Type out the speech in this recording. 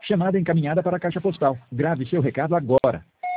Chamada encaminhada para a caixa postal. Grave seu recado agora.